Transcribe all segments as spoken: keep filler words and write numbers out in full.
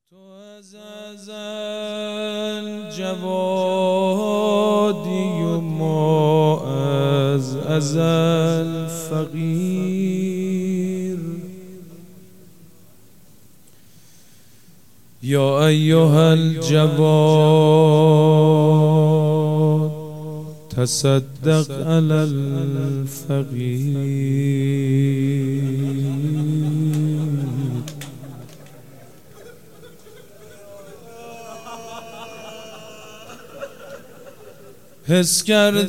تو از ازل جوادی و ما از ازل فقیر. یا ایها الجواد تصدق علی الفقیر. حس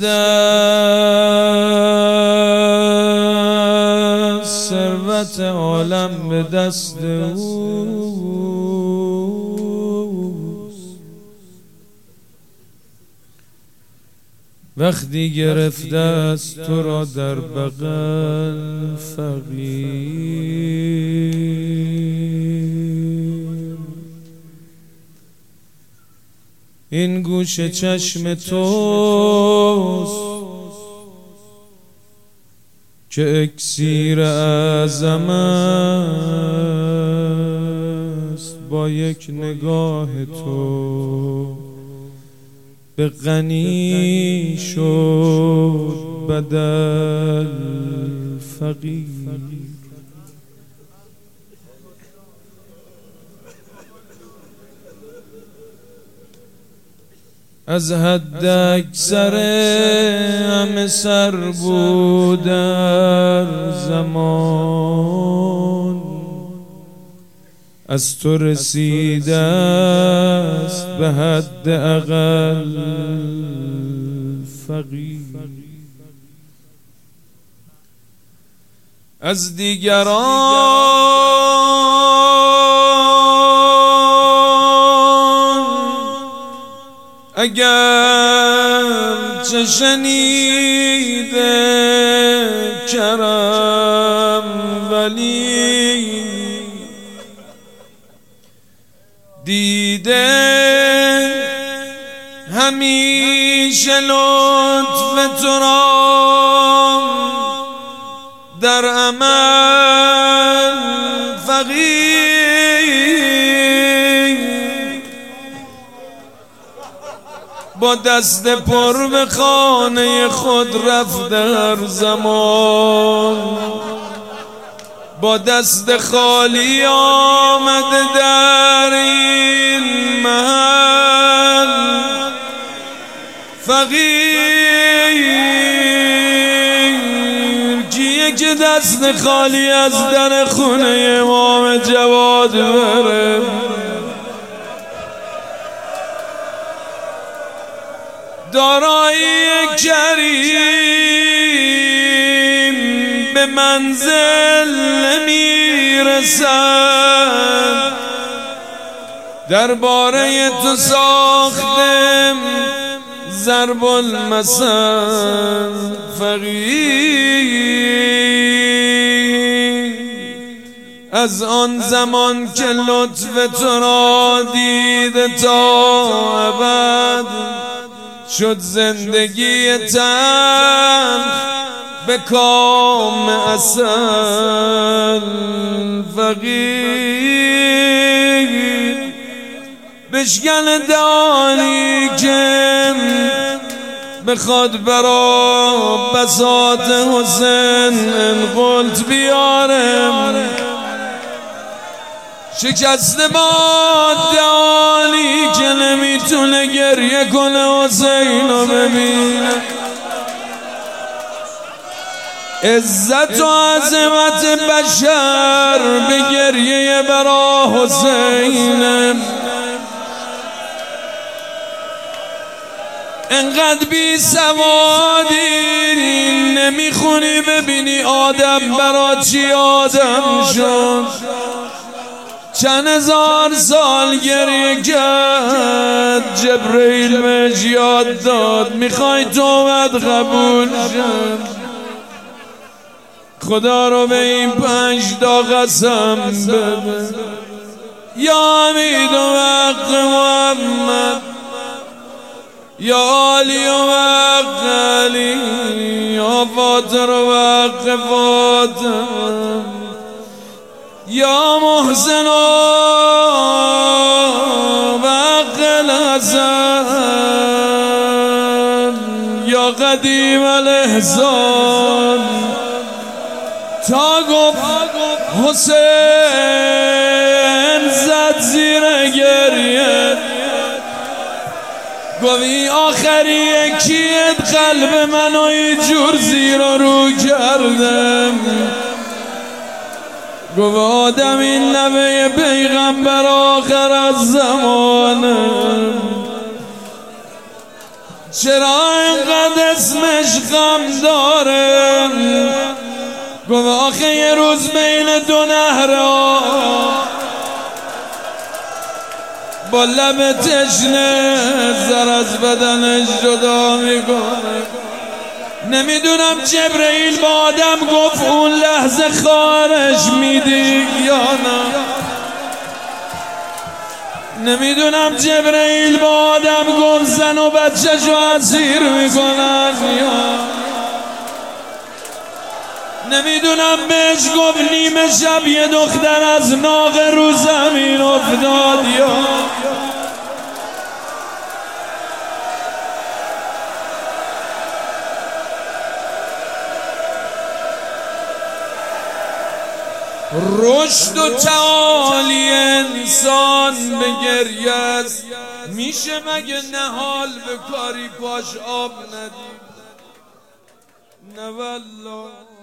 کرده ثروت عالم به دست اوست، وقتی گرفته است تو را در بغل فقیر. این گوش چشم توست که اکسیر اعظم است، با یک نگاه تو به غنی شد بدل فقیر. از حد اکثر همه سر بود در زمان، از تو رسیده است به حد اقل فقیر. از دیگران اگر چه شنیده کرم، ولی دیده همیشه لطف تو را در عمل فقیر. با دست پر به خانه خود رفت در زمان، با دست خالی آمده در این محل فقیر. کیه که دست خالی از در خونه امام جواد بره؟ دارایی کریم به منزل نمیرسد، درباره تو ساختم ضرب المثل فقیر. از آن زمان که لطف تو را دیده تا ابد، شد زندگی تلخ به کام عسل فقیر. بشکن دانی که بخواد برا بساط حسین انقلت بیارم، شکست باد دانی که نمیتونه گریه کنه حسین رو ببینه. عزت و عظمت بشر به گریه برا حسینه. انقدر بی سوادی نمیخونی ببینی آدم برا چی آدم شد. چند هزار سال گریه کرد، جبرئیل بهش یاد داد میخوای توبت قبول شد. خدا رو به این پنج تا قسم بده، یا حمید و حق محمد، یا علی و حق علی، یا فاطر و حق فاطر، یا محسن قدیم الاحسان تا گفت حسین زد زیر گریه گوی آخری یکیت قلب منو اینجور زیر رو کردم گفت آدم این نبی پیغمبر آخر از زمانم چرا اینقدر اسمش غم داره گفت آخه یه روز بین دو نهرها با لب تشنه زر از بدنش جدا میکنه نمیدونم جبرئیل با آدم گفت اون لحظه خارش میدی یا نه نمیدونم جبرئیل با آدم گفت زن و بچه شو اسیر میکنن یا نمیدونم بهش گفت نیمه شب یه دختر از ناقه رو زمین افتاد یا رشد و تعالی انسان به گریه است میشه مگه نهال به کاری پاش آب ندی نه والله